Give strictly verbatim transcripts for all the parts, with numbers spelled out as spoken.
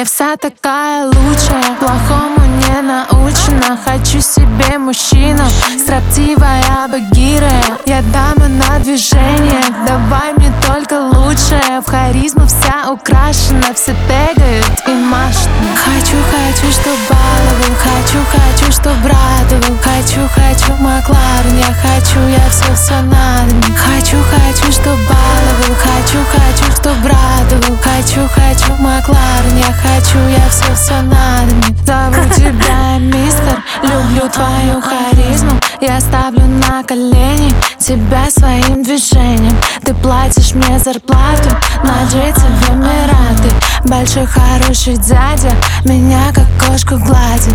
Я вся такая лучшая, плохому не научена. Хочу себе мужчину, строптивая Багира. Я дама на движение, давай мне только лучшее. В харизму вся украшена, все тегают и машут. Хочу, хочу, чтоб баловал, хочу, хочу, чтоб радовал. Хочу, хочу Макларен, я хочу, я все, все надо мне. Хочу, хочу, чтоб баловал, хочу, хочу, чтоб радовал. Хочу, хочу Макларен, я хочу, я все, все надо мне. Зову тебя мистер, люблю твою харизму. Я ставлю на колени тебя своим движением. Ты платишь мне зарплату на джете в Эмираты. Большой хороший дядя меня как кошку гладит.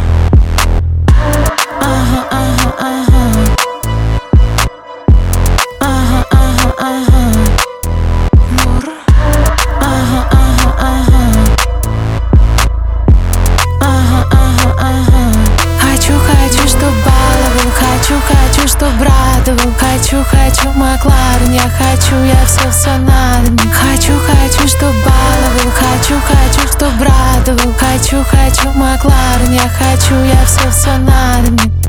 Ага, ага, ага. Ага, ага, ага. Ага, ага, ага. Ага, ага, ага. Хочу, хочу, чтоб баловал, хочу, хочу, чтоб радовал. Хочу, хочу Макларен, я хочу, я все, все надо мне. Хочу, хочу, чтоб баловал, хочу, хочу, чтоб радовал. Хочу, хочу Макларен, я хочу, я все, все надо мне.